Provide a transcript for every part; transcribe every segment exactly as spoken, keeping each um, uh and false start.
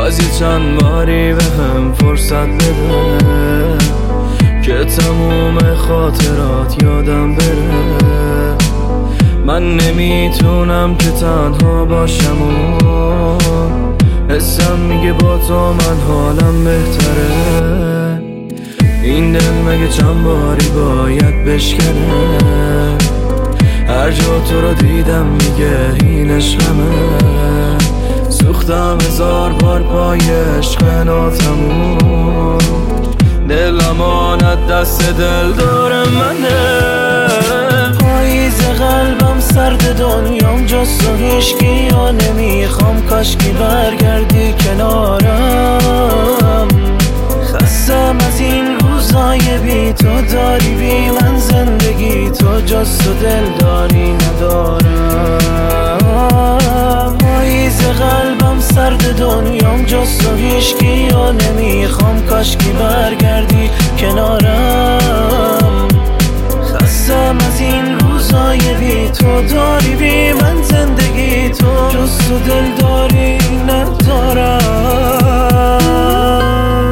از یه چند باری به هم فرصت بده که تموم خاطرات یادم بره. من نمیتونم که تنها باشم و حسم میگه با تو من حالم بهتره. این دل مگه چند باری باید بشکنه؟ هر جا تو رو دیدم میگه این عشقمه. سوختم هزار بار پای عشق ناتموم، دلم آن دست دل داره منه. پاییز قلبم سرد دنیام جز تو هیچکی یا نمیخوام، کاشکی برگردی کنارم. خستم از این روزای بی تو، داری بی من زندگی تو، جز تو دل داری ندارم. پاییز قلبم سرد دنیام جز تو هیچکی یا نمیخوام، کاشکی برگردی کنارم. خستم از این روزای بی تو، داری بی من زندگی تو، جز تو دل داری ندارم.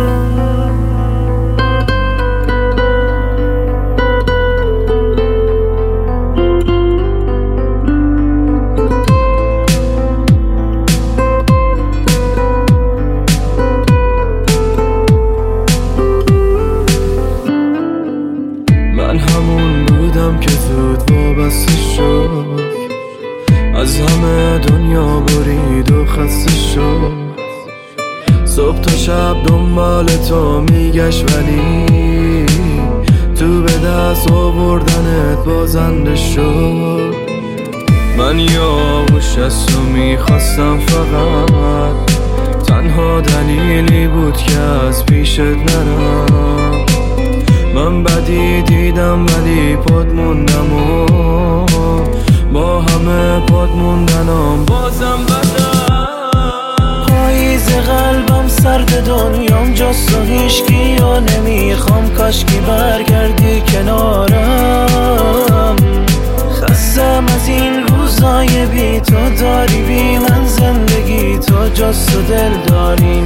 من همون بودم که زود وابسته شد، از همه دنیا برید و خسته شد. صبح تا شب دنبال تو میگشت ولی تو به دست آوردنت بازنده شد. من یاوش از تو میخواستم، فقط تنها دلیلی بود که از پیشت نرم. من بدی دیدم ولی پاد موندم و با همه پاد موندنم بازم بدم. پاییز قلبم سرد دنیام جز تو هیچکی یا نمیخوام، کاشکی برگردی کنارم. خستم از این روزای بی تو، داری بی من زندگی تو، جز تو دل داری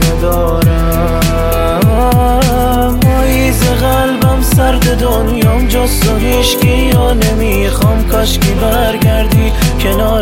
ندارم. پاییز قلبم سرد دنیام جز تو هیچکی یا نمیخوام، کاشکی برگردی کنارم.